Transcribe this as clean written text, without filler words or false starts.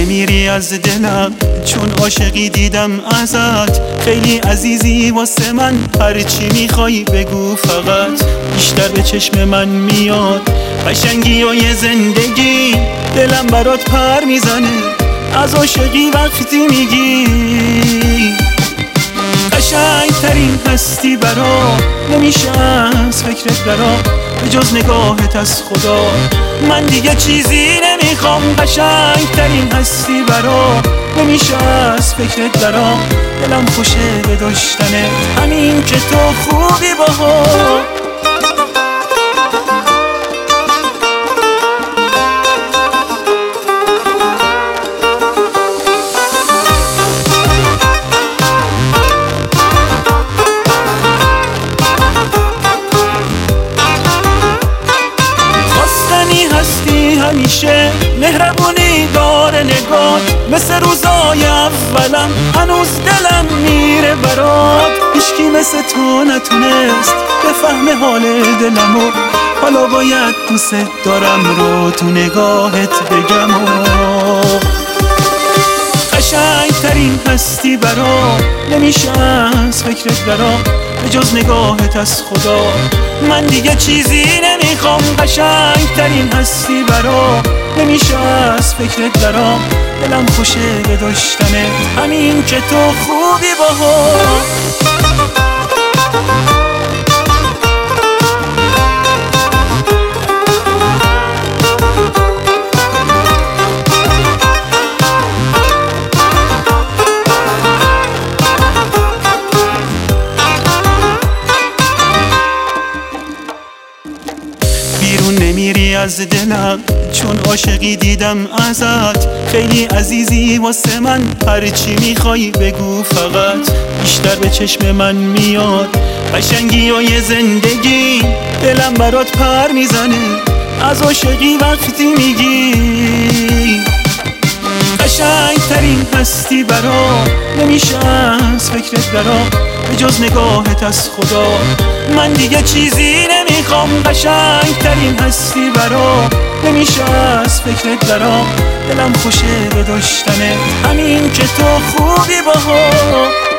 نمیری از دلم چون عاشقی دیدم ازت. خیلی عزیزی واسه من، هرچی میخوای بگو فقط. بیشتر به چشم من میاد قشنگی و یه زندگی، دلم برات پر میزنه از عاشقی وقتی میگی. قشنگترین هستی برام، نمیشه از فکرت برام به جز نگاهت از خدا. من دیگه چیزی نمیخوام. قشنگترین هستی برام، نمیشه از فکرت برام. دلم خوشه به داشتنت، همین که تو خوبی باها. هستی همیشه، مهربونی داره نگات، مثل روزای اولم هنوز دلم میره برات. هیچکی مثل تو نتونست بفهم حال دلمو، حالا باید دوست دارم رو تو نگاهت بگم. قشنگترین هستی برام، نمیشه از فکرت برام به جز نگاهت از خدا. من دیگه چیزی نمیخوام. قشنگترین هستی برام، نمیشه از فکرت برام. دلم خوشه به داشتنت، همین که تو خوبی باها. بیرون نمیری از دلم چون عاشقی دیدم ازت. خیلی عزیزی واسه من، هرچی میخوای بگو فقط. بیشتر به چشم من میاد قشنگی و یه زندگی، دلم برات پر میزنه از عاشقی وقتی میگی. قشنگترین هستی برام، نمیشه از فکرت برام به جز نگاهت از خدا. من دیگه چیزی نمیخوام. قشنگترین هستی برام، نمیشه از فکرت برام. دلم خوشه به داشتنت، همین که تو خوبی باها.